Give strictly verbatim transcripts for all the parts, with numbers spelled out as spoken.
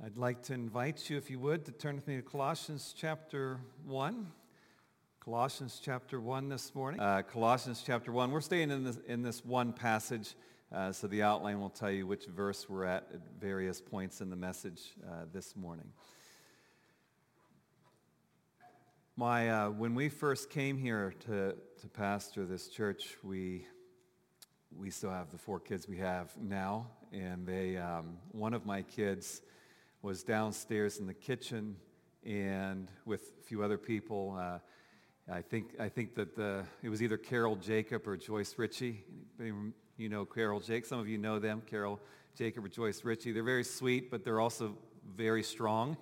I'd like to invite you, if you would, to turn with me to Colossians chapter one. Colossians chapter one this morning. Uh, Colossians chapter one. We're staying in this, in this one passage, uh, so the outline will tell you which verse we're at at various points in the message uh, this morning. My, uh, when we first came here to, to pastor this church, we we still have the four kids we have now, and they um, one of my kids was downstairs in the kitchen, and with a few other people. Uh, I think I think that the it was either Carol Jacob or Joyce Ritchie. Anybody, you know Carol Jacob. Some of you know them, Carol Jacob or Joyce Ritchie. They're very sweet, but they're also very strong.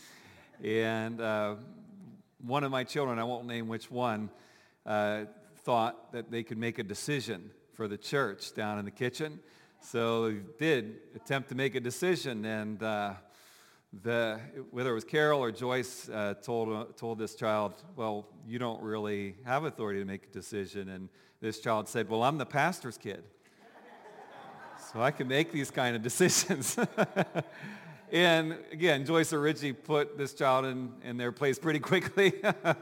and uh, one of my children, I won't name which one, uh, thought that they could make a decision for the church down in the kitchen. So they did attempt to make a decision, and uh, The, whether it was Carol or Joyce uh, told uh, told this child, well, you don't really have authority to make a decision. And this child said, well, I'm the pastor's kid, so I can make these kind of decisions. And again, Joyce or Richie put this child in, in their place pretty quickly.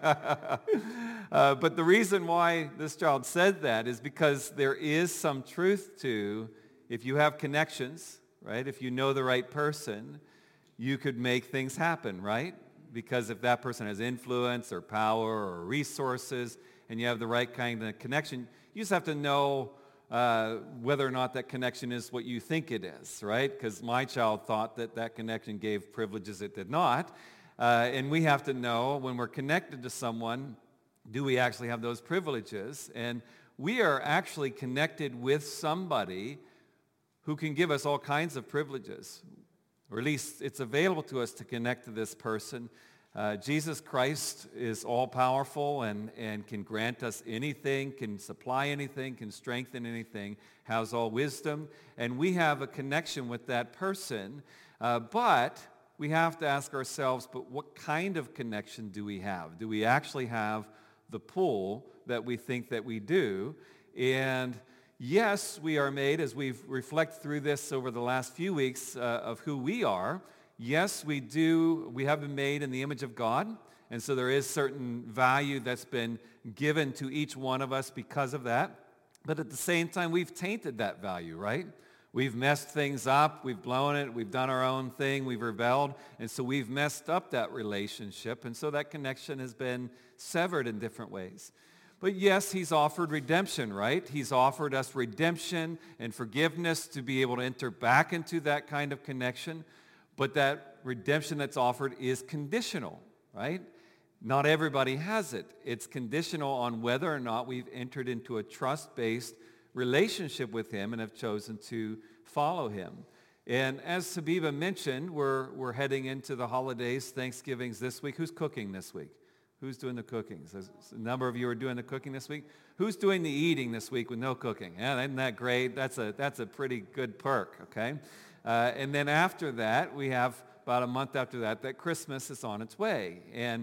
uh, but the reason why this child said that is because there is some truth to, if you have connections, right, if you know the right person, you could make things happen, right? Because if that person has influence or power or resources and you have the right kind of connection, you just have to know uh, whether or not that connection is what you think it is, right? Because my child thought that that connection gave privileges it did not. Uh, and we have to know when we're connected to someone, do we actually have those privileges? And we are actually connected with somebody who can give us all kinds of privileges. Or at least it's available to us to connect to this person. Uh, Jesus Christ is all-powerful and, and can grant us anything, can supply anything, can strengthen anything, has all wisdom. And we have a connection with that person. Uh, but we have to ask ourselves, but what kind of connection do we have? Do we actually have the pull that we think that we do? And yes, we are made, as we've reflected through this over the last few weeks uh, of who we are. Yes, we do. We have been made in the image of God, and so there is certain value that's been given to each one of us because of that. But at the same time, we've tainted that value, right? We've messed things up. We've blown it. We've done our own thing. We've rebelled, and so we've messed up that relationship, and so that connection has been severed in different ways. But yes, he's offered redemption, right? He's offered us redemption and forgiveness to be able to enter back into that kind of connection. But that redemption that's offered is conditional, right? Not everybody has it. It's conditional on whether or not we've entered into a trust-based relationship with him and have chosen to follow him. And as Sabiba mentioned, we're, we're heading into the holidays, Thanksgiving's this week. Who's cooking this week? Who's doing the cooking? So a number of you are doing the cooking this week. Who's doing the eating this week with no cooking? Yeah, isn't that great? That's a that's a pretty good perk, okay? Uh, and then after that, we have about a month after that, that Christmas is on its way. And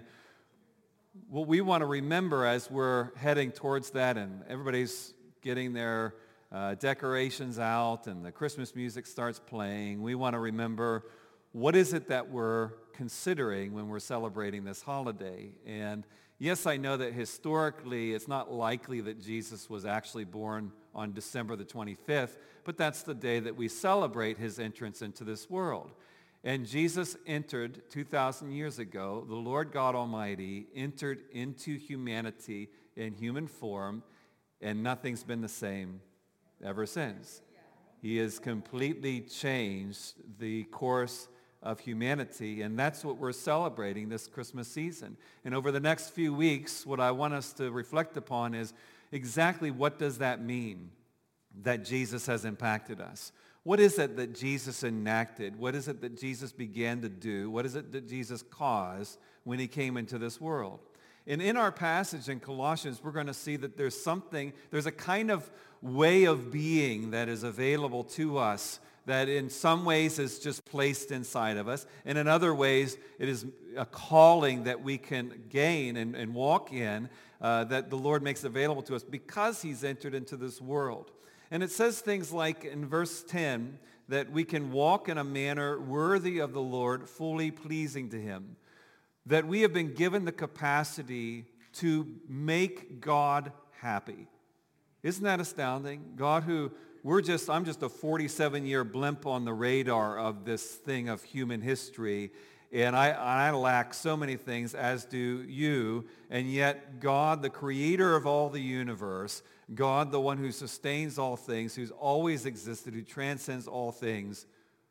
what we want to remember as we're heading towards that and everybody's getting their uh, decorations out and the Christmas music starts playing, we want to remember, what is it that we're considering when we're celebrating this holiday? And yes, I know that historically it's not likely that Jesus was actually born on December the twenty-fifth, but that's the day that we celebrate his entrance into this world. And Jesus entered two thousand years ago. The Lord God Almighty entered into humanity in human form, and nothing's been the same ever since. He has completely changed the course of humanity, and that's what we're celebrating this Christmas season. And over the next few weeks, what I want us to reflect upon is exactly what does that mean that Jesus has impacted us? What is it that Jesus enacted? What is it that Jesus began to do? What is it that Jesus caused when he came into this world? And in our passage in Colossians, we're going to see that there's something, there's a kind of way of being that is available to us that in some ways is just placed inside of us, and in other ways it is a calling that we can gain and, and walk in uh, that the Lord makes available to us because he's entered into this world. And it says things like in verse ten that we can walk in a manner worthy of the Lord, fully pleasing to him. That we have been given the capacity to make God happy. Isn't that astounding? God who, we're just, I'm just a forty-seven-year blimp on the radar of this thing of human history. And I, I lack so many things, as do you. And yet God, the creator of all the universe, God, the one who sustains all things, who's always existed, who transcends all things,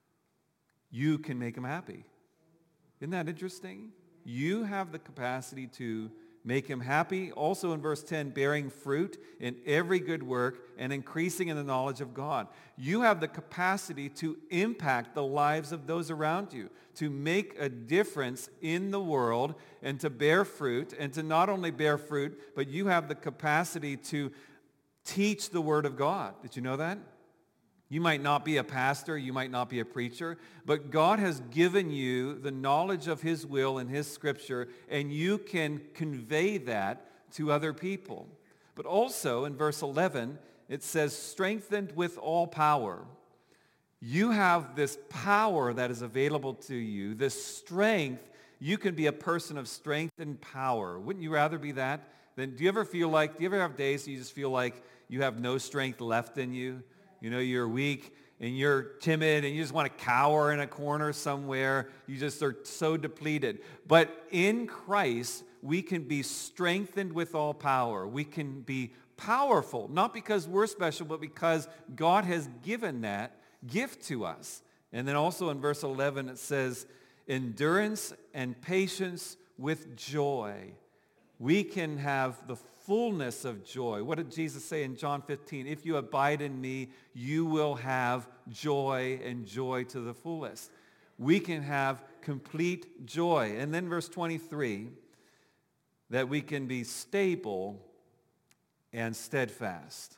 you can make him happy. Isn't that interesting? You have the capacity to make him happy. Also in verse ten, bearing fruit in every good work and increasing in the knowledge of God. You have the capacity to impact the lives of those around you, to make a difference in the world and to bear fruit, and to not only bear fruit, but you have the capacity to teach the Word of God. Did you know that? You might not be a pastor, you might not be a preacher, but God has given you the knowledge of his will and his scripture, and you can convey that to other people. But also in verse eleven, it says, strengthened with all power. You have this power that is available to you, this strength. You can be a person of strength and power. Wouldn't you rather be that? Then do you ever feel like, do you ever have days you just feel like you have no strength left in you? You know, you're weak and you're timid and you just want to cower in a corner somewhere. You just are so depleted. But in Christ, we can be strengthened with all power. We can be powerful, not because we're special, but because God has given that gift to us. And then also in verse eleven, it says, endurance and patience with joy. We can have the fullness of joy. What did Jesus say in John fifteen? If you abide in me, you will have joy, and joy to the fullest. We can have complete joy. And then verse twenty-three, that we can be stable and steadfast.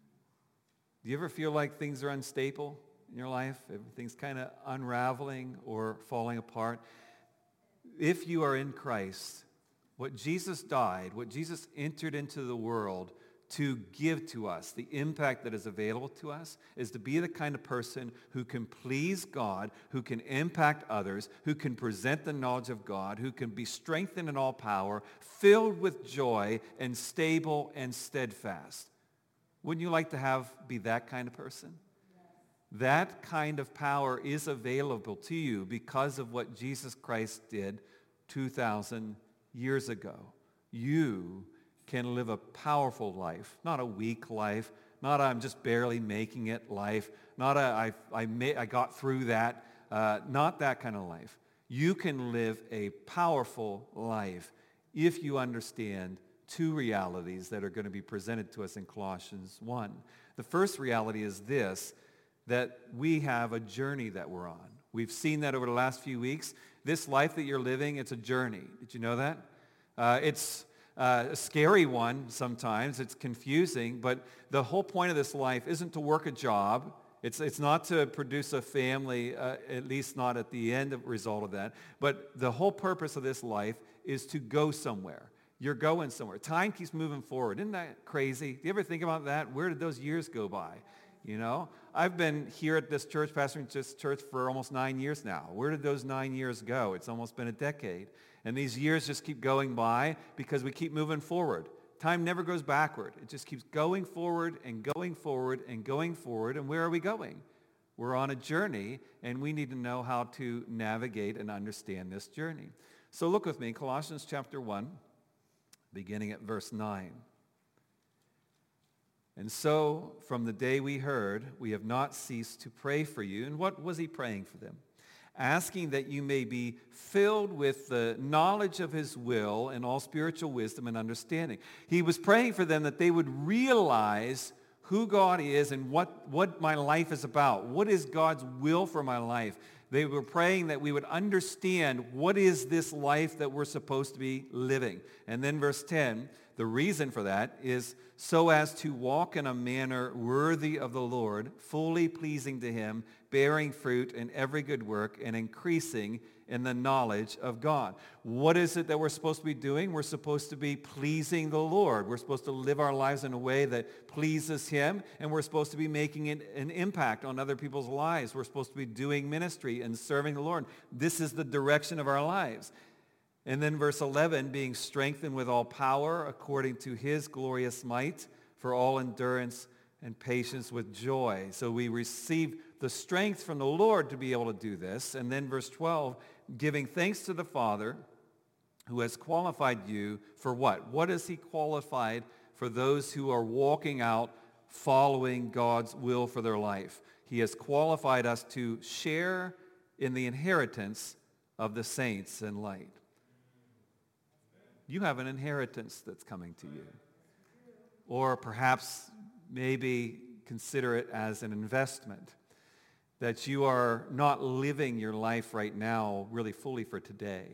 Do you ever feel like things are unstable in your life? Everything's kind of unraveling or falling apart. If you are in Christ, what Jesus died, what Jesus entered into the world to give to us, the impact that is available to us, is to be the kind of person who can please God, who can impact others, who can present the knowledge of God, who can be strengthened in all power, filled with joy, and stable and steadfast. Wouldn't you like to have be that kind of person? That kind of power is available to you because of what Jesus Christ did two thousand years ago. You can live a powerful life, not a weak life, not a I'm just barely making it life, not a I, I, may, I got through that, uh, not that kind of life. You can live a powerful life if you understand two realities that are going to be presented to us in Colossians one. The first reality is this, that we have a journey that we're on. We've seen that over the last few weeks. This life that you're living, it's a journey. Did you know that? Uh, it's uh, a scary one sometimes. It's confusing. But the whole point of this life isn't to work a job. It's, it's not to produce a family, uh, at least not at the end of result of that. But the whole purpose of this life is to go somewhere. You're going somewhere. Time keeps moving forward. Isn't that crazy? Do you ever think about that? Where did those years go by? You know, I've been here at this church, pastoring this church for almost nine years now. Where did those nine years go? It's almost been a decade. And these years just keep going by because we keep moving forward. Time never goes backward. It just keeps going forward and going forward and going forward. And where are we going? We're on a journey, and we need to know how to navigate and understand this journey. So look with me, Colossians chapter one, beginning at verse nine. And so, from the day we heard, we have not ceased to pray for you. And what was he praying for them? Asking that you may be filled with the knowledge of his will and all spiritual wisdom and understanding. He was praying for them that they would realize who God is and what, what my life is about. What is God's will for my life? They were praying that we would understand what is this life that we're supposed to be living. And then verse ten, the reason for that is so as to walk in a manner worthy of the Lord, fully pleasing to him, bearing fruit in every good work, and increasing in the knowledge of God. What is it that we're supposed to be doing? We're supposed to be pleasing the Lord. We're supposed to live our lives in a way that pleases him, and we're supposed to be making an, an impact on other people's lives. We're supposed to be doing ministry and serving the Lord. This is the direction of our lives. And then verse eleven, being strengthened with all power according to his glorious might for all endurance and patience with joy. So we receive the strength from the Lord to be able to do this. And then verse twelve, giving thanks to the Father who has qualified you for what? What has he qualified for those who are walking out following God's will for their life? He has qualified us to share in the inheritance of the saints in light. You have an inheritance that's coming to you. Or perhaps maybe consider it as an investment, that you are not living your life right now really fully for today.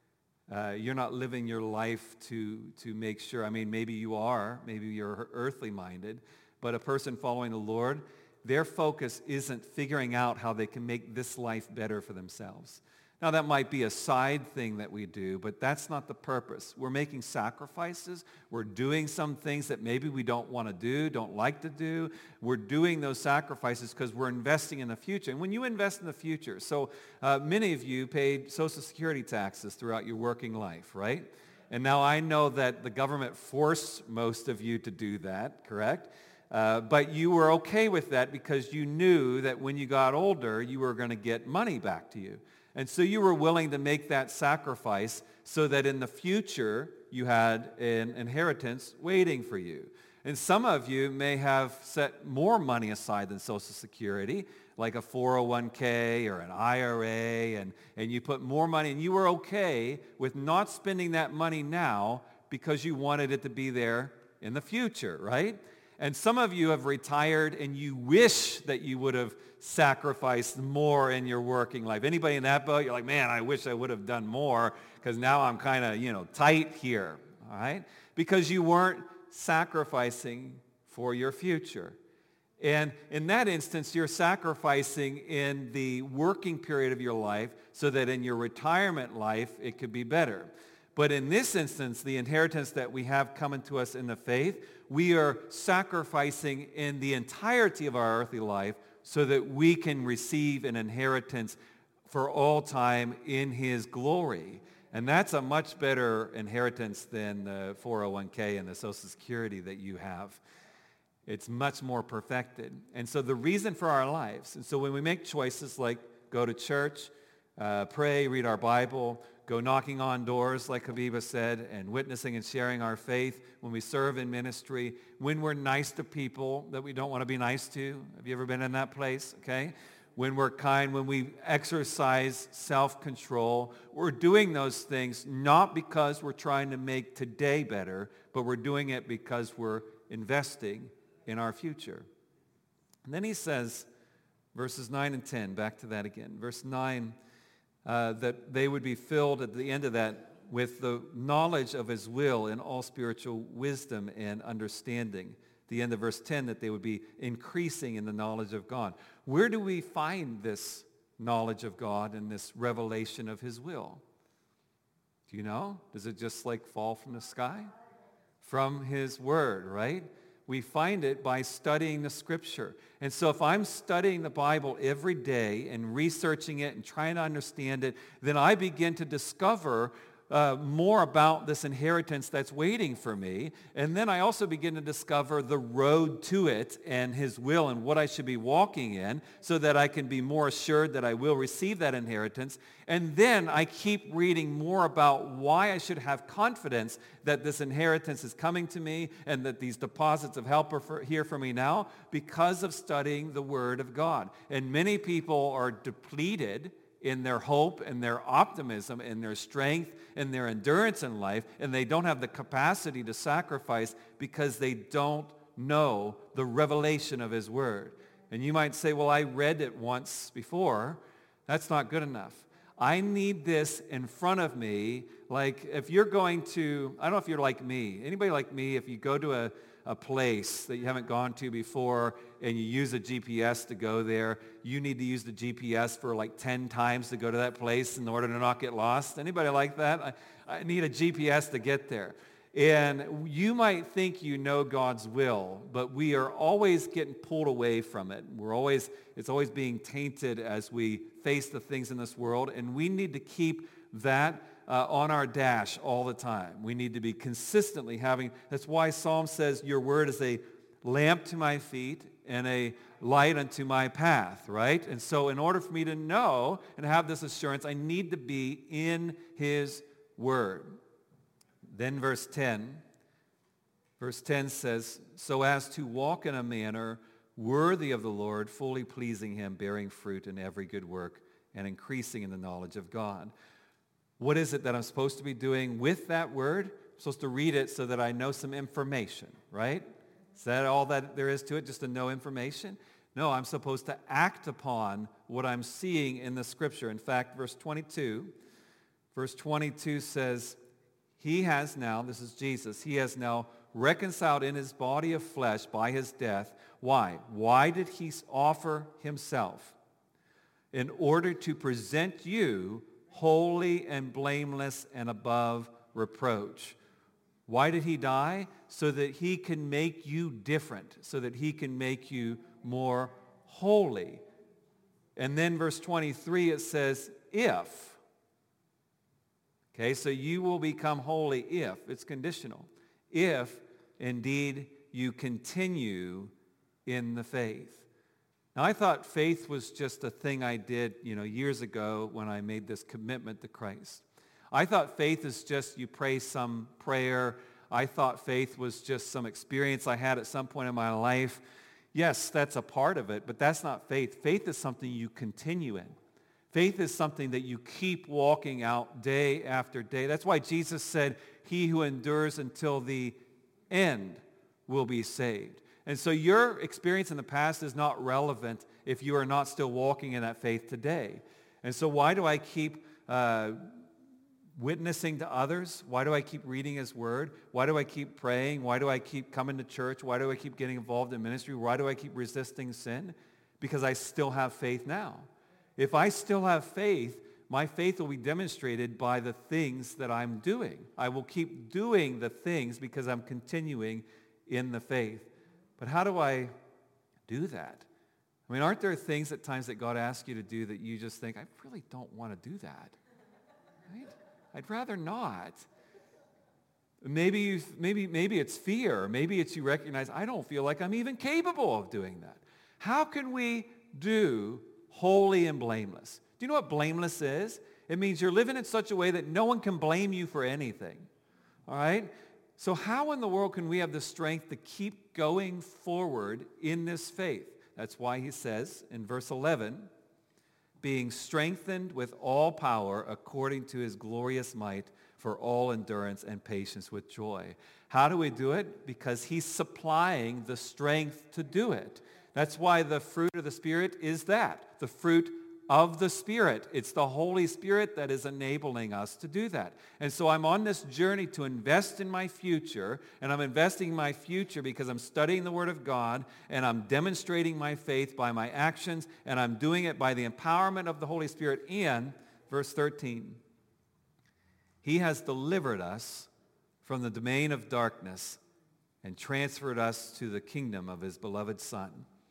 Uh, you're not living your life to, to make sure, I mean, maybe you are, maybe you're earthly minded, but a person following the Lord, their focus isn't figuring out how they can make this life better for themselves. Now, that might be a side thing that we do, but that's not the purpose. We're making sacrifices. We're doing some things that maybe we don't want to do, don't like to do. We're doing those sacrifices because we're investing in the future. And when you invest in the future, so uh, many of you paid Social Security taxes throughout your working life, right? And now I know that the government forced most of you to do that, correct? Uh, but you were okay with that because you knew that when you got older, you were going to get money back to you. And so you were willing to make that sacrifice so that in the future you had an inheritance waiting for you. And some of you may have set more money aside than Social Security, like a four oh one k or an I R A, and, and you put more money, and you were okay with not spending that money now because you wanted it to be there in the future, right? And some of you have retired and you wish that you would have sacrificed more in your working life. Anybody in that boat? You're like, man, I wish I would have done more because now I'm kind of, you know, tight here, all right? Because you weren't sacrificing for your future. And in that instance, you're sacrificing in the working period of your life so that in your retirement life, it could be better. But in this instance, the inheritance that we have coming to us in the faith, we are sacrificing in the entirety of our earthly life so that we can receive an inheritance for all time in his glory. And that's a much better inheritance than the four oh one k and the Social Security that you have. It's much more perfected. And so the reason for our lives, and so when we make choices like go to church, uh, pray, read our Bible, go knocking on doors, like Habiba said, and witnessing and sharing our faith, when we serve in ministry, when we're nice to people that we don't want to be nice to. Have you ever been in that place? Okay. When we're kind, when we exercise self-control, we're doing those things not because we're trying to make today better, but we're doing it because we're investing in our future. And then he says, verses nine and ten, back to that again. Verse nine, uh, that they would be filled at the end of that with the knowledge of his will in all spiritual wisdom and understanding. The end of verse ten, that they would be increasing in the knowledge of God. Where do we find this knowledge of God and this revelation of his will? Do you know? Does it just like fall from the sky? From his word, right? We find it by studying the scripture. And so if I'm studying the Bible every day and researching it and trying to understand it, then I begin to discover Uh, more about this inheritance that's waiting for me. And then I also begin to discover the road to it and his will and what I should be walking in so that I can be more assured that I will receive that inheritance. And then I keep reading more about why I should have confidence that this inheritance is coming to me and that these deposits of help are for, here for me now because of studying the Word of God. And many people are depleted in their hope and their optimism and their strength and their endurance in life, and they don't have the capacity to sacrifice because they don't know the revelation of his word. And you might say, well, I read it once before. That's not good enough. I need this in front of me. Like if you're going to, I don't know if you're like me. Anybody like me, if you go to a, a place that you haven't gone to before and you use a G P S to go there, you need to use the G P S for like ten times to go to that place in order to not get lost. Anybody like that? I, I need a G P S to get there. And you might think you know God's will, but we are always getting pulled away from it. We're always, it's always being tainted as we face the things in this world, and we need to keep that uh, on our dash all the time. We need to be consistently having, that's why Psalm says, your word is a lamp to my feet and a light unto my path, right? And so in order for me to know and have this assurance, I need to be in his word. Then verse ten, verse ten says, so as to walk in a manner worthy of the Lord, fully pleasing him, bearing fruit in every good work, and increasing in the knowledge of God. What is it that I'm supposed to be doing with that word? I'm supposed to read it so that I know some information, right? Is that all that there is to it, just to know information? No, I'm supposed to act upon what I'm seeing in the scripture. In fact, verse twenty-two, verse twenty-two says, he has now, this is Jesus, he has now reconciled in his body of flesh by his death. Why? Why did he offer himself? In order to present you holy and blameless and above reproach. Why did he die? So that he can make you different, so that he can make you more holy. And then verse twenty-three, it says, if. Okay, so you will become holy if, it's conditional, if indeed you continue in the faith. Now I thought faith was just a thing I did, you know, years ago when I made this commitment to Christ. I thought faith is just you pray some prayer. I thought faith was just some experience I had at some point in my life. Yes, that's a part of it, but that's not faith. Faith is something you continue in. Faith is something that you keep walking out day after day. That's why Jesus said, he who endures until the end will be saved. And so your experience in the past is not relevant if you are not still walking in that faith today. And so why do I keep uh, witnessing to others? Why do I keep reading his word? Why do I keep praying? Why do I keep coming to church? Why do I keep getting involved in ministry? Why do I keep resisting sin? Because I still have faith now. If I still have faith, my faith will be demonstrated by the things that I'm doing. I will keep doing the things because I'm continuing in the faith. But how do I do that? I mean, aren't there things at times that God asks you to do that you just think, I really don't want to do that? Right? I'd rather not. Maybe, you, maybe, maybe it's fear. Maybe it's you recognize, I don't feel like I'm even capable of doing that. How can we do holy and blameless? Do you know what blameless is? It means you're living in such a way that no one can blame you for anything. All right? So how in the world can we have the strength to keep going forward in this faith? That's why he says in verse eleven, being strengthened with all power according to his glorious might for all endurance and patience with joy. How do we do it? Because he's supplying the strength to do it. That's why the fruit of the Spirit is that, the fruit of the Spirit. It's the Holy Spirit that is enabling us to do that. And so I'm on this journey to invest in my future, and I'm investing in my future because I'm studying the Word of God, and I'm demonstrating my faith by my actions, and I'm doing it by the empowerment of the Holy Spirit. And, verse thirteen, he has delivered us from the domain of darkness and transferred us to the kingdom of his beloved Son.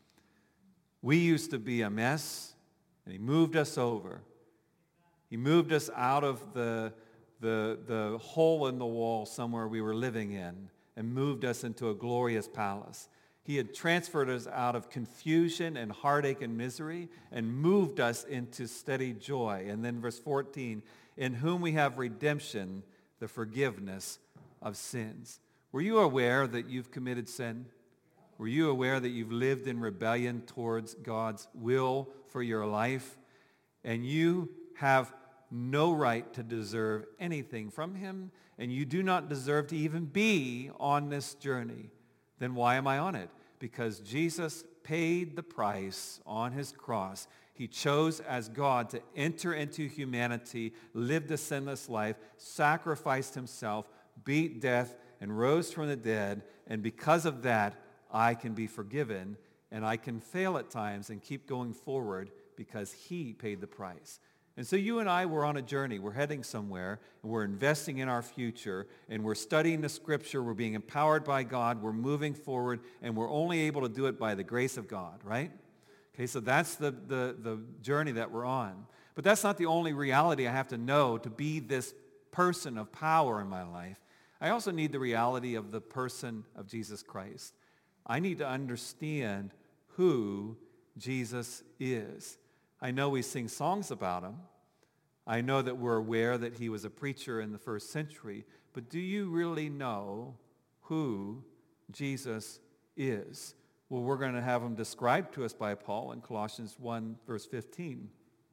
We used to be a mess, and he moved us over. He moved us out of the, the, the hole in the wall somewhere we were living in and moved us into a glorious palace. He had transferred us out of confusion and heartache and misery and moved us into steady joy. And then verse fourteen, in whom we have redemption, the forgiveness of sins. Were you aware that you've committed sin? Were you aware that you've lived in rebellion towards God's will for your life? And you have no right to deserve anything from him, and you do not deserve to even be on this journey. Then why am I on it? Because Jesus paid the price on his cross. He chose as God to enter into humanity, lived a sinless life, sacrificed himself, beat death, and rose from the dead. And because of that, I can be forgiven, and I can fail at times and keep going forward because he paid the price. And so you and I, we're on a journey. We're heading somewhere, and we're investing in our future, and we're studying the Scripture. We're being empowered by God. We're moving forward, and we're only able to do it by the grace of God, right? Okay, so that's the, the, the journey that we're on. But that's not the only reality I have to know to be this person of power in my life. I also need the reality of the person of Jesus Christ. I need to understand who Jesus is. I know we sing songs about him. I know that we're aware that he was a preacher in the first century. But do you really know who Jesus is? Well, we're going to have him described to us by Paul in Colossians one, verse fifteen.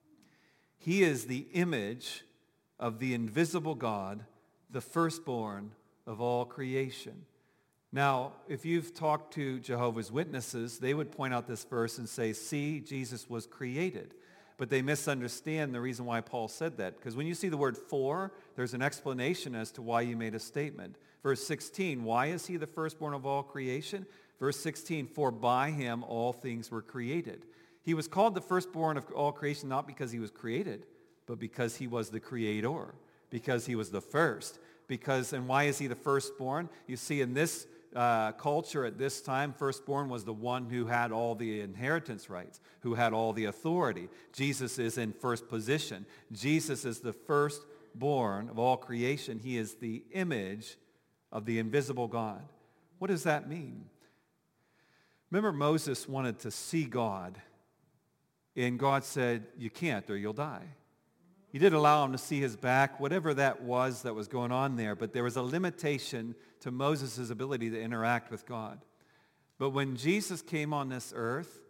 He is the image of the invisible God, the firstborn of all creation. Now, if you've talked to Jehovah's Witnesses, they would point out this verse and say, see, Jesus was created. But they misunderstand the reason why Paul said that. Because when you see the word for, there's an explanation as to why you made a statement. Verse sixteen, why is he the firstborn of all creation? Verse sixteen, for by him all things were created. He was called the firstborn of all creation not because he was created, but because he was the creator, because he was the first. Because, and why is he the firstborn? You see, in this uh, culture at this time, firstborn was the one who had all the inheritance rights, who had all the authority. Jesus is in first position. Jesus is the firstborn of all creation. He is the image of the invisible God. What does that mean? Remember, Moses wanted to see God, and God said, you can't or you'll die. He did allow him to see his back, whatever that was that was going on there, but there was a limitation to Moses' ability to interact with God. But when Jesus came on this earth,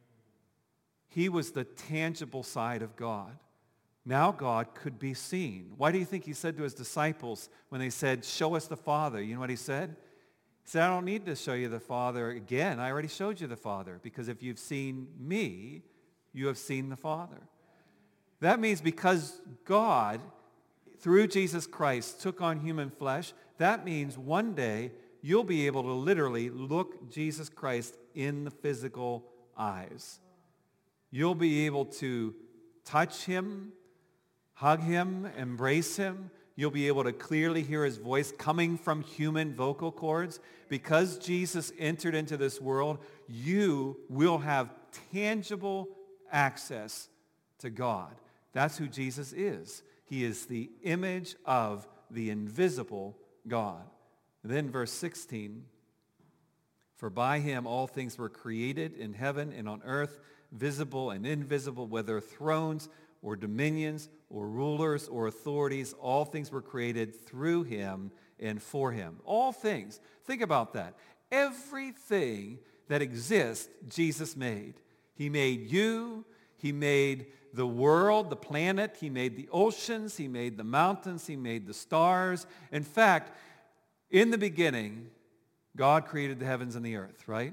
he was the tangible side of God. Now God could be seen. Why do you think he said to his disciples when they said, show us the Father? You know what he said? He said, I don't need to show you the Father again. I already showed you the Father, because if you've seen me, you have seen the Father. That means because God, through Jesus Christ, took on human flesh, that means one day you'll be able to literally look Jesus Christ in the physical eyes. You'll be able to touch him, hug him, embrace him. You'll be able to clearly hear his voice coming from human vocal cords. Because Jesus entered into this world, you will have tangible access to God. That's who Jesus is. He is the image of the invisible God. And then verse sixteen, for by him all things were created in heaven and on earth, visible and invisible, whether thrones or dominions or rulers or authorities, all things were created through him and for him. All things. Think about that. Everything that exists, Jesus made. He made you. He made the world, the planet. He made the oceans. He made the mountains. He made the stars. In fact, in the beginning, God created the heavens and the earth, right?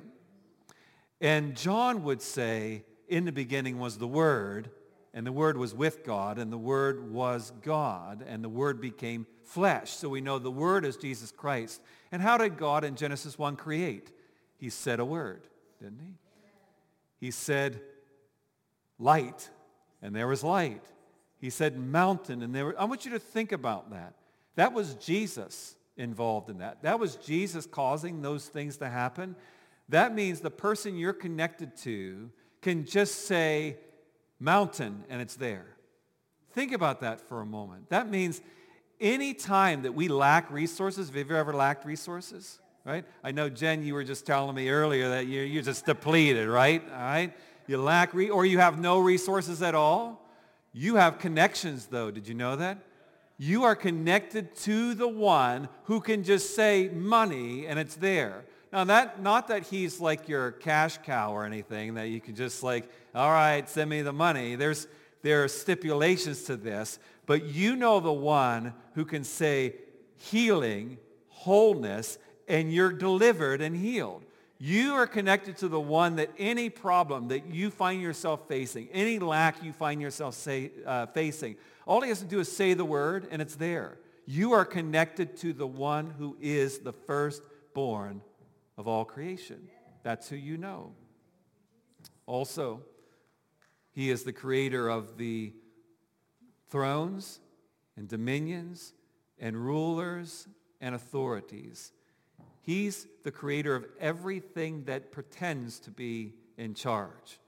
And John would say, in the beginning was the Word, and the Word was with God, and the Word was God, and the Word became flesh. So we know the Word is Jesus Christ. And how did God in Genesis one create? He said a word, didn't he? He said light, and there was light. He said mountain, and there was, I want you to think about that. That was Jesus involved in that. That was Jesus causing those things to happen. That means the person you're connected to can just say mountain and it's there. Think about that for a moment. That means any time that we lack resources, have you ever lacked resources? Right? I know, Jen, you were just telling me earlier that you're, you're just depleted, right? All right? You lack, re- or you have no resources at all. You have connections, though. Did you know that? You are connected to the one who can just say money and it's there. Now, that not that he's like your cash cow or anything, that you can just like, all right, send me the money. There's, there are stipulations to this, but you know the one who can say healing, wholeness, and you're delivered and healed. You are connected to the one that any problem that you find yourself facing, any lack you find yourself say, uh, facing, all he has to do is say the word and it's there. You are connected to the one who is the firstborn of all creation. That's who you know. Also, he is the creator of the thrones and dominions and rulers and authorities. He's the creator of everything that pretends to be in charge.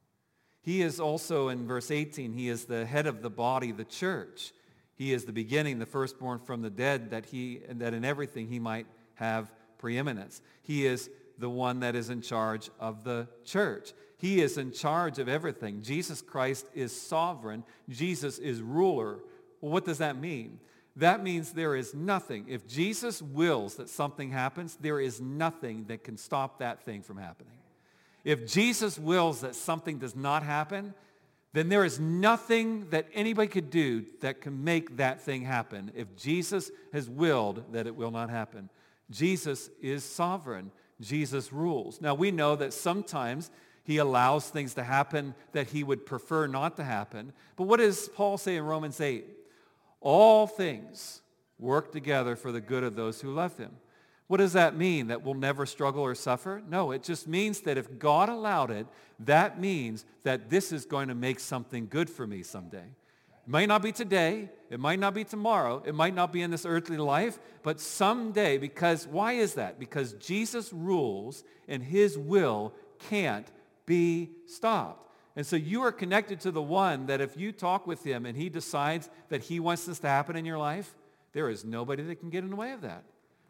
He is also, in verse eighteen, he is the head of the body, the church. He is the beginning, the firstborn from the dead, that he that in everything he might have preeminence. He is the one that is in charge of the church. He is in charge of everything. Jesus Christ is sovereign. Jesus is ruler. Well, what does that mean? That means there is nothing. If Jesus wills that something happens, there is nothing that can stop that thing from happening. If Jesus wills that something does not happen, then there is nothing that anybody could do that can make that thing happen if Jesus has willed that it will not happen. Jesus is sovereign. Jesus rules. Now we know that sometimes he allows things to happen that he would prefer not to happen. But what does Paul say in Romans eight? All things work together for the good of those who love him. What does that mean? That we'll never struggle or suffer? No, it just means that if God allowed it, that means that this is going to make something good for me someday. It might not be today. It might not be tomorrow. It might not be in this earthly life. But someday, because why is that? Because Jesus rules and his will can't be stopped. And so you are connected to the one that if you talk with him and he decides that he wants this to happen in your life, there is nobody that can get in the way of that.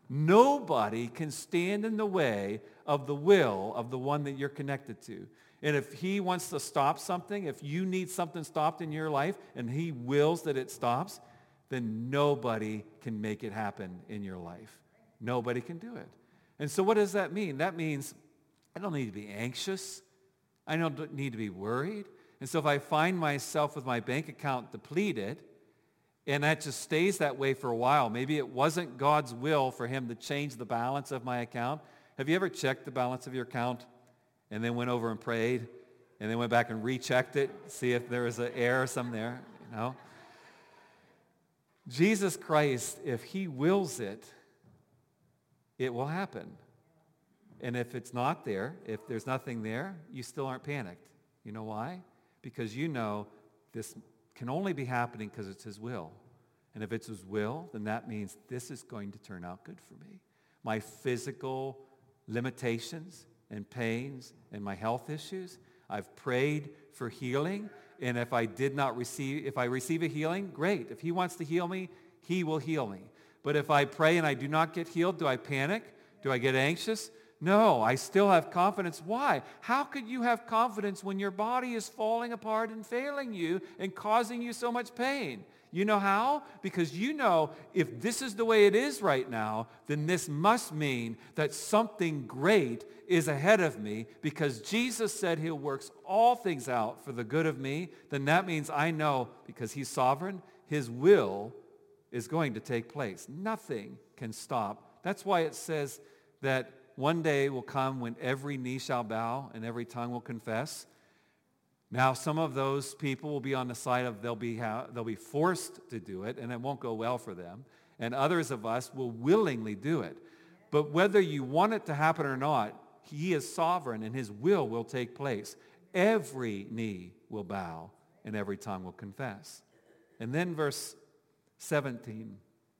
Nobody can stand in the way of the will of the one that you're connected to. And if he wants to stop something, if you need something stopped in your life and he wills that it stops, then nobody can make it happen in your life. Nobody can do it. And so what does that mean? That means I don't need to be anxious. I don't need to be worried. And so if I find myself with my bank account depleted, and that just stays that way for a while, maybe it wasn't God's will for him to change the balance of my account. Have you ever checked the balance of your account and then went over and prayed and then went back and rechecked it, see if there was an error or something there? You know? Jesus Christ, if he wills it, it will happen. And if it's not there, if there's nothing there, you still aren't panicked. You know why? Because you know this can only be happening because it's his will. And if it's his will, then that means this is going to turn out good for me. My physical limitations and pains and my health issues, I've prayed for healing. And if I did not receive, if I receive a healing, great. If he wants to heal me, he will heal me. But if I pray and I do not get healed, do I panic? Do I get anxious? No, I still have confidence. Why? How could you have confidence when your body is falling apart and failing you and causing you so much pain? You know how? Because you know if this is the way it is right now, then this must mean that something great is ahead of me because Jesus said he works all things out for the good of me. Then that means I know because he's sovereign, his will is going to take place. Nothing can stop. That's why it says that one day will come when every knee shall bow and every tongue will confess. Now, some of those people will be on the side of they'll be, they'll be forced to do it, and it won't go well for them. And others of us will willingly do it. But whether you want it to happen or not, he is sovereign, and his will will take place. Every knee will bow, and every tongue will confess. And then verse seventeen.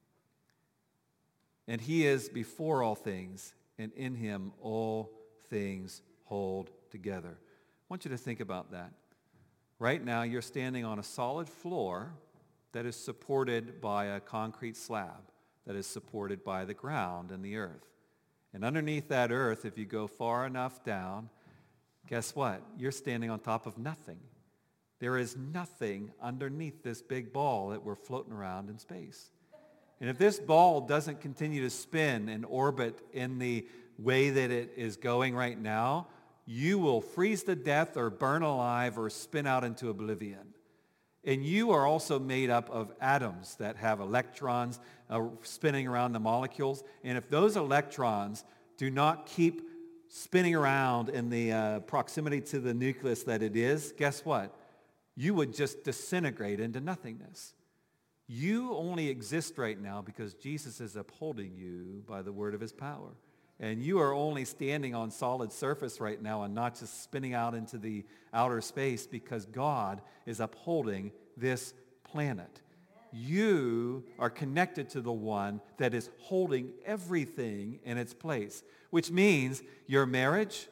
And he is before all things, and in him all things hold together. I want you to think about that. Right now, you're standing on a solid floor that is supported by a concrete slab that is supported by the ground and the earth. And underneath that earth, if you go far enough down, guess what? You're standing on top of nothing. There is nothing underneath this big ball that we're floating around in space. And if this ball doesn't continue to spin and orbit in the way that it is going right now, you will freeze to death or burn alive or spin out into oblivion. And you are also made up of atoms that have electrons uh, spinning around the molecules. And if those electrons do not keep spinning around in the uh, proximity to the nucleus that it is, guess what? You would just disintegrate into nothingness. You only exist right now because Jesus is upholding you by the word of his power. And you are only standing on solid surface right now and not just spinning out into the outer space because God is upholding this planet. You are connected to the one that is holding everything in its place, which means your marriage,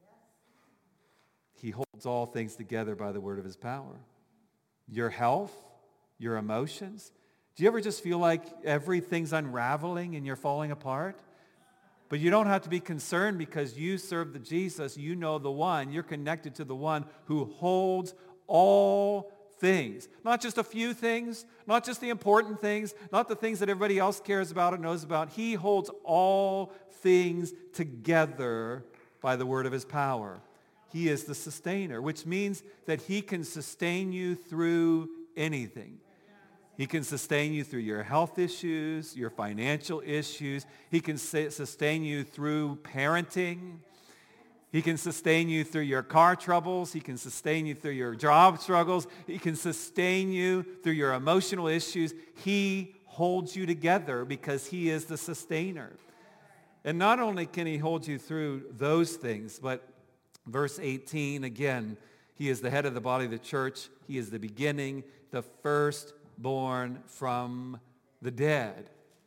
he holds all things together by the word of his power. Your health, your emotions. Do you ever just feel like everything's unraveling and you're falling apart? But you don't have to be concerned because you serve the Jesus. You know the one. You're connected to the one who holds all things. Not just a few things, not just the important things, not the things that everybody else cares about or knows about. He holds all things together by the word of his power. He is the sustainer, which means that he can sustain you through anything. He can sustain you through your health issues, your financial issues. He can sustain you through parenting. He can sustain you through your car troubles. He can sustain you through your job struggles. He can sustain you through your emotional issues. He holds you together because he is the sustainer. And not only can he hold you through those things, but verse eighteen, again, he is the head of the body of the church. He is the beginning, the firstborn from the dead.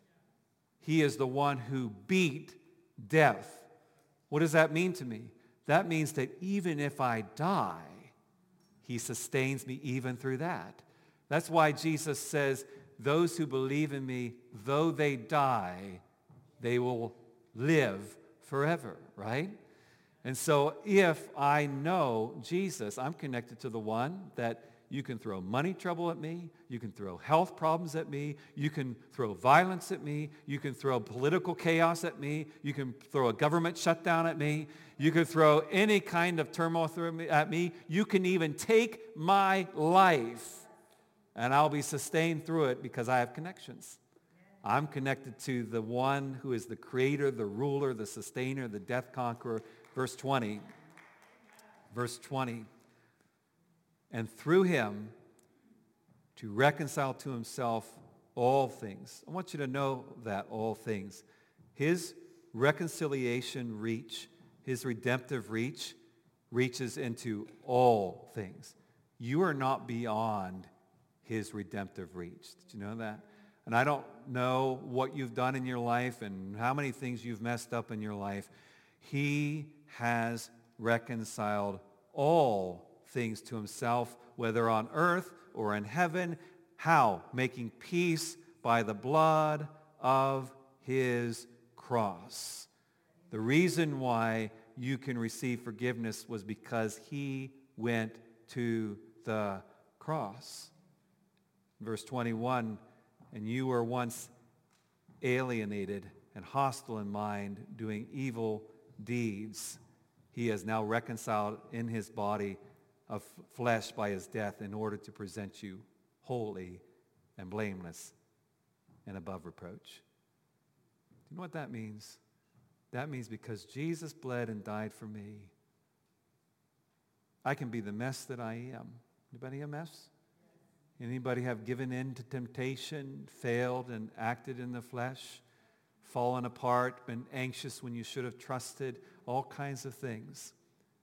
He is the one who beat death. What does that mean to me? That means that even if I die, he sustains me even through that. That's why Jesus says, those who believe in me, though they die, they will live forever, right? And so if I know Jesus, I'm connected to the one that you can throw money trouble at me, you can throw health problems at me, you can throw violence at me, you can throw political chaos at me, you can throw a government shutdown at me, you can throw any kind of turmoil at me, you can even take my life and I'll be sustained through it because I have connections. I'm connected to the one who is the creator, the ruler, the sustainer, the death conqueror. Verse twenty. Verse twenty. And through him to reconcile to himself all things. I want you to know that, all things. His reconciliation reach, his redemptive reach, reaches into all things. You are not beyond his redemptive reach. Did you know that? And I don't know what you've done in your life and how many things you've messed up in your life. He has reconciled all things to himself, whether on earth or in heaven. How? Making peace by the blood of his cross. The reason why you can receive forgiveness was because he went to the cross. Verse twenty-one, and you were once alienated and hostile in mind, doing evil deeds. He has now reconciled in his body of flesh by his death in order to present you holy and blameless and above reproach. Do you know what that means? That means because Jesus bled and died for me, I can be the mess that I am. Anybody a mess? Anybody have given in to temptation, failed and acted in the flesh, fallen apart, been anxious when you should have trusted, all kinds of things.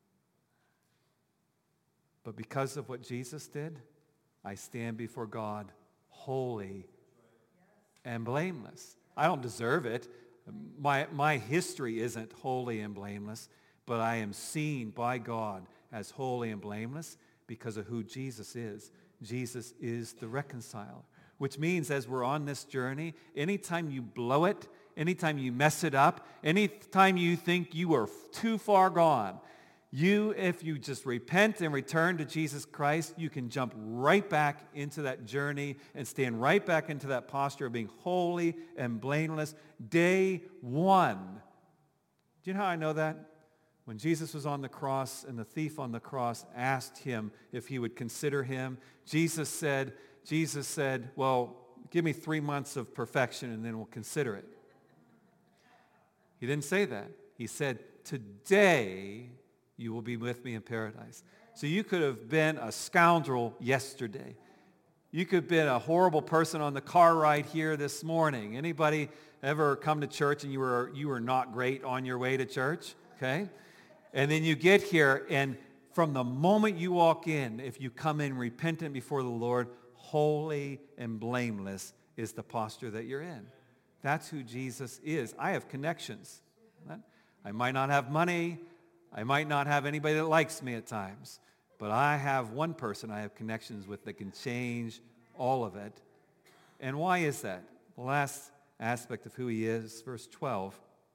But because of what Jesus did, I stand before God holy and blameless. I don't deserve it. My, my history isn't holy and blameless, but I am seen by God as holy and blameless because of who Jesus is. Jesus is the reconciler, which means as we're on this journey, anytime you blow it, anytime you mess it up, anytime you think you are too far gone, you, if you just repent and return to Jesus Christ, you can jump right back into that journey and stand right back into that posture of being holy and blameless. Day one. Do you know how I know that? When Jesus was on the cross and the thief on the cross asked him if he would consider him, Jesus said, Jesus said, well, give me three months of perfection and then we'll consider it. He didn't say that. He said, today you will be with me in paradise. So you could have been a scoundrel yesterday. You could have been a horrible person on the car ride here this morning. Anybody ever come to church and you were you were not great on your way to church? Okay? And then you get here, and from the moment you walk in, if you come in repentant before the Lord, holy and blameless is the posture that you're in. That's who Jesus is. I have connections. I might not have money. I might not have anybody that likes me at times. But I have one person I have connections with that can change all of it. And why is that? The last aspect of who he is, verse twelve,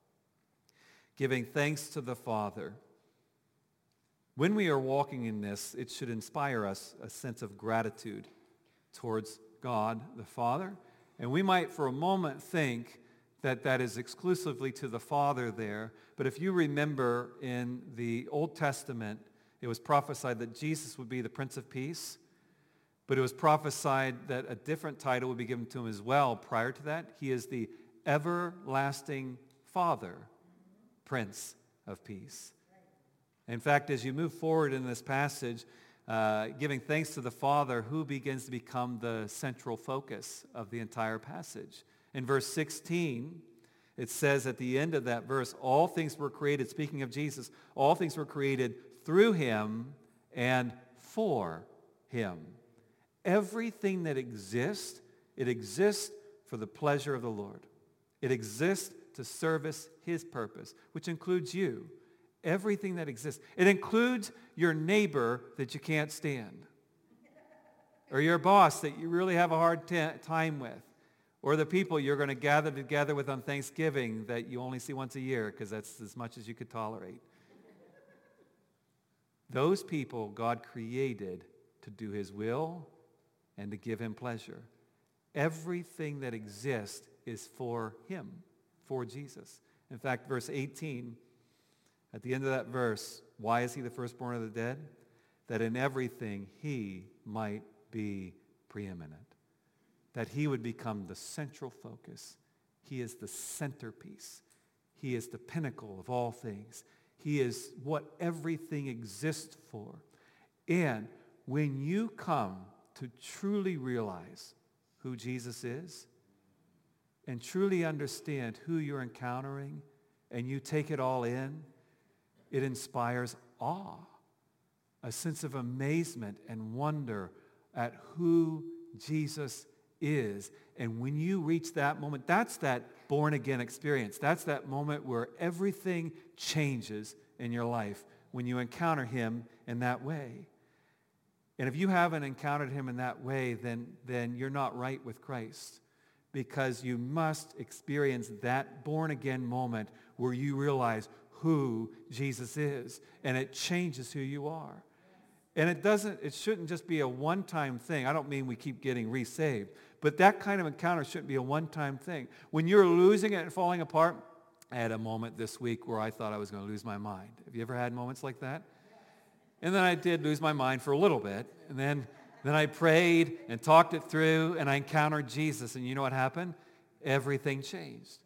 giving thanks to the Father. When we are walking in this, it should inspire us a sense of gratitude towards God the Father. And we might for a moment think that that is exclusively to the Father there. But if you remember in the Old Testament, it was prophesied that Jesus would be the Prince of Peace. But it was prophesied that a different title would be given to him as well prior to that. He is the everlasting Father, Prince of Peace. In fact, as you move forward in this passage, uh, giving thanks to the Father, who begins to become the central focus of the entire passage. In verse sixteen, it says at the end of that verse, all things were created, speaking of Jesus, all things were created through him and for him. Everything that exists, it exists for the pleasure of the Lord. It exists to service his purpose, which includes you. Everything that exists. It includes your neighbor that you can't stand, or your boss that you really have a hard t- time with, or the people you're going to gather together with on Thanksgiving that you only see once a year because that's as much as you could tolerate. Those people God created to do his will and to give him pleasure. Everything that exists is for him, for Jesus. In fact, verse eighteen, at the end of that verse, why is he the firstborn of the dead? That in everything he might be preeminent. That he would become the central focus. He is the centerpiece. He is the pinnacle of all things. He is what everything exists for. And when you come to truly realize who Jesus is and truly understand who you're encountering and you take it all in, it inspires awe, a sense of amazement and wonder at who Jesus is. And when you reach that moment, that's that born-again experience. That's that moment where everything changes in your life when you encounter him in that way. And if you haven't encountered him in that way, then, then you're not right with Christ, because you must experience that born-again moment where you realize who Jesus is, and it changes who you are. And it doesn't, it shouldn't just be a one-time thing. I don't mean we keep getting resaved, but that kind of encounter shouldn't be a one-time thing. When you're losing it and falling apart, I had a moment this week where I thought I was going to lose my mind. Have you ever had moments like that? And then I did lose my mind for a little bit, and then, then I prayed and talked it through, and I encountered Jesus, and you know what happened? Everything changed.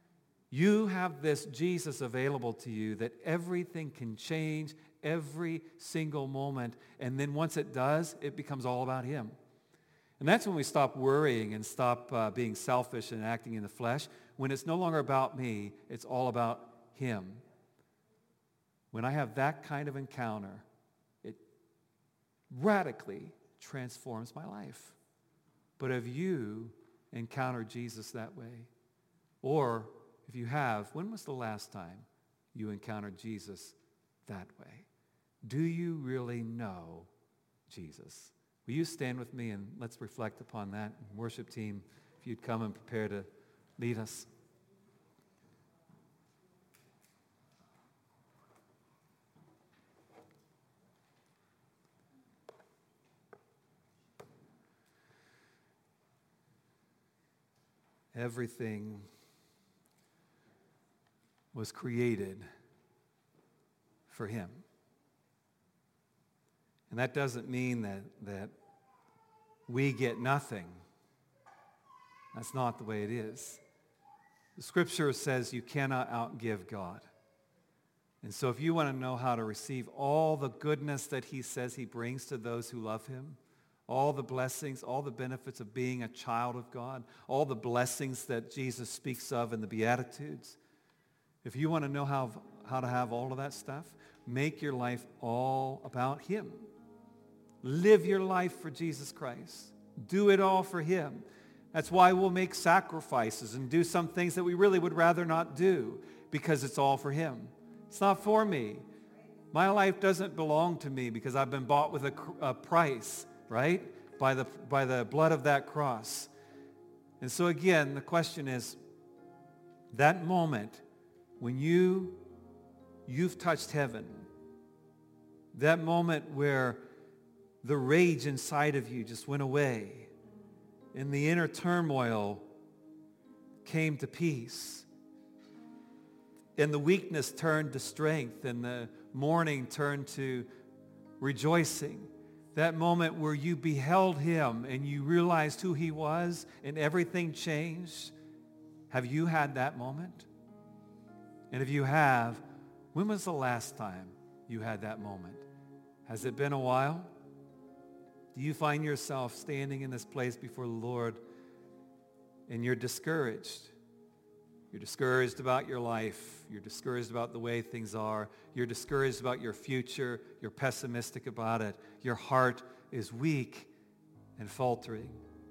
You have this Jesus available to you that everything can change every single moment. And then once it does, it becomes all about him. And that's when we stop worrying and stop uh, being selfish and acting in the flesh. When it's no longer about me, it's all about him. When I have that kind of encounter, it radically transforms my life. But have you encountered Jesus that way? Or if you have, when was the last time you encountered Jesus that way? Do you really know Jesus? Will you stand with me and let's reflect upon that? Worship team, if you'd come and prepare to lead us. Everything was created for him. And that doesn't mean that, that we get nothing. That's not the way it is. The scripture says you cannot outgive God. And so if you want to know how to receive all the goodness that he says he brings to those who love him, all the blessings, all the benefits of being a child of God, all the blessings that Jesus speaks of in the Beatitudes, if you want to know how, how to have all of that stuff, make your life all about him. Live your life for Jesus Christ. Do it all for him. That's why we'll make sacrifices and do some things that we really would rather not do, because it's all for him. It's not for me. My life doesn't belong to me because I've been bought with a, a price, right? By the, by the blood of that cross. And so again, the question is, that moment when you, you've touched heaven, that moment where the rage inside of you just went away and the inner turmoil came to peace, and the weakness turned to strength, and the mourning turned to rejoicing. That moment where you beheld him and you realized who he was and everything changed. Have you had that moment? And if you have, when was the last time you had that moment? Has it been a while? Do you find yourself standing in this place before the Lord and you're discouraged? You're discouraged about your life. You're discouraged about the way things are. You're discouraged about your future. You're pessimistic about it. Your heart is weak and faltering.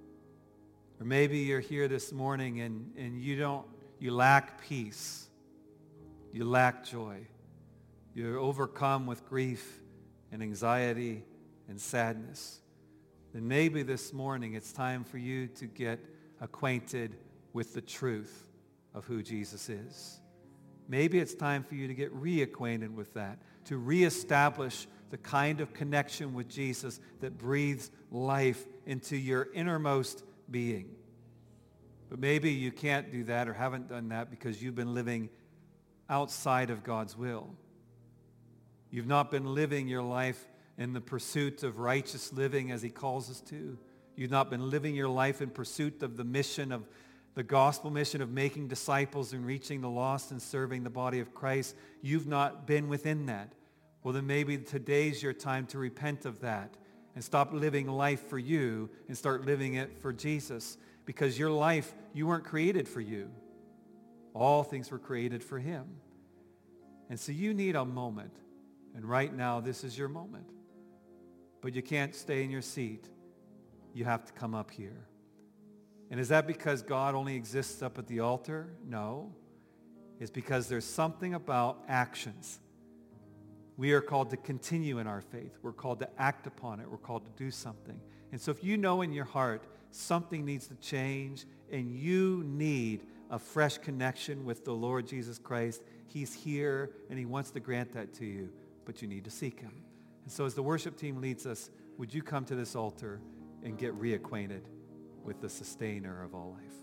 Or maybe you're here this morning and, and you don't, you lack peace. You lack joy. You're overcome with grief and anxiety and sadness. Then maybe this morning it's time for you to get acquainted with the truth of who Jesus is. Maybe it's time for you to get reacquainted with that, to reestablish the kind of connection with Jesus that breathes life into your innermost being. But maybe you can't do that or haven't done that because you've been living outside of God's will. You've not been living your life in the pursuit of righteous living as he calls us to. You've not been living your life in pursuit of the mission of the gospel mission of making disciples and reaching the lost and serving the body of Christ. You've not been within that. Well, then maybe today's your time to repent of that and stop living life for you and start living it for Jesus. Because your life, you weren't created for you. All things were created for him. And so you need a moment. And right now, this is your moment. But you can't stay in your seat. You have to come up here. And is that because God only exists up at the altar? No. It's because there's something about actions. We are called to continue in our faith. We're called to act upon it. We're called to do something. And so if you know in your heart something needs to change and you need a fresh connection with the Lord Jesus Christ, he's here and he wants to grant that to you, but you need to seek him. And so as the worship team leads us, would you come to this altar and get reacquainted with the sustainer of all life?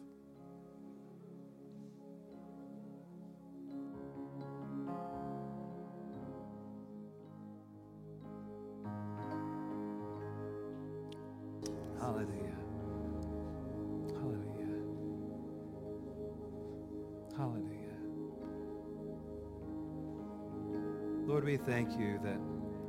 Hallelujah. Hallelujah. Hallelujah. Lord, we thank you that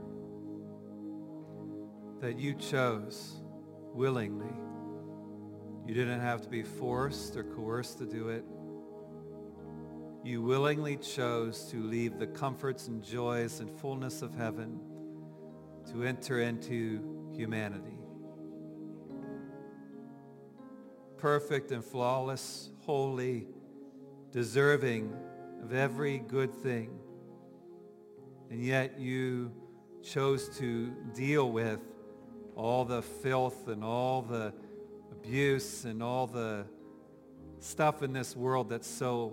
that you chose willingly. You didn't have to be forced or coerced to do it. You willingly chose to leave the comforts and joys and fullness of heaven to enter into humanity. Perfect and flawless, holy, deserving of every good thing. And yet you chose to deal with all the filth and all the abuse and all the stuff in this world that's so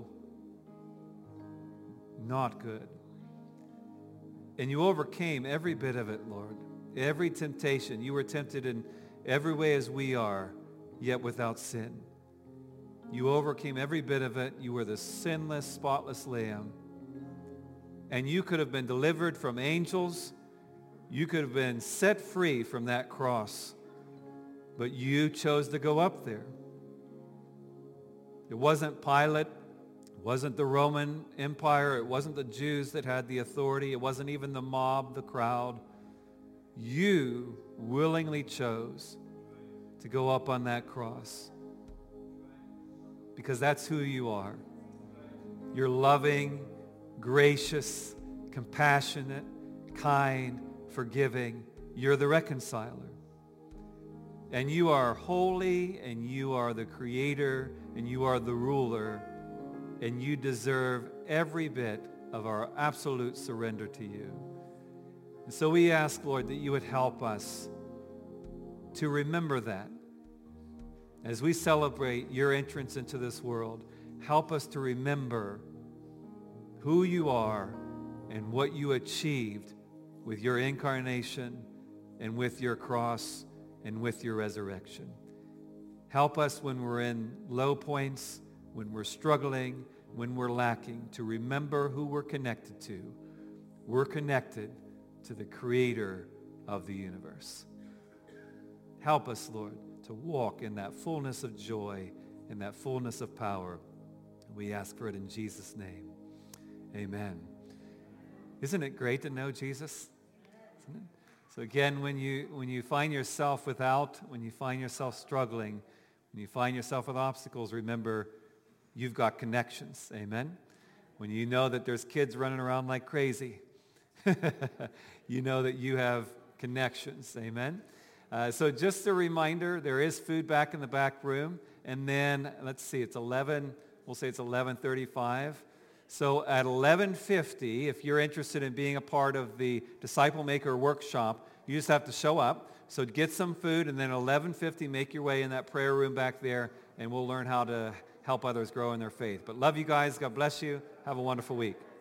not good. And you overcame every bit of it, Lord. Every temptation. You were tempted in every way as we are, yet without sin. You overcame every bit of it. You were the sinless, spotless Lamb. And you could have been delivered from angels. You could have been set free from that cross. But you chose to go up there. It wasn't Pilate. It wasn't the Roman Empire. It wasn't the Jews that had the authority. It wasn't even the mob, the crowd. You willingly chose to go up on that cross because that's who you are. You're loving, gracious, compassionate, kind, forgiving. You're the reconciler. And you are holy, and you are the creator, and you are the ruler, and you deserve every bit of our absolute surrender to you. And so we ask, Lord, that you would help us to remember that. As we celebrate your entrance into this world, help us to remember who you are and what you achieved with your incarnation and with your cross and with your resurrection. Help us when we're in low points, when we're struggling, when we're lacking, to remember who we're connected to. We're connected to the creator of the universe. Help us, Lord, to walk in that fullness of joy and that fullness of power. We ask for it in Jesus' name. Amen. Isn't it great to know Jesus? Isn't it? So again, when you when you find yourself without, when you find yourself struggling, when you find yourself with obstacles, remember you've got connections. Amen. When you know that there's kids running around like crazy, you know that you have connections. Amen. Uh, so just a reminder, there is food back in the back room, and then let's see, it's eleven. We'll say it's eleven thirty-five. So at eleven fifty, if you're interested in being a part of the Disciple Maker workshop, you just have to show up. So get some food, and then at eleven fifty, make your way in that prayer room back there, and we'll learn how to help others grow in their faith. But love you guys. God bless you. Have a wonderful week.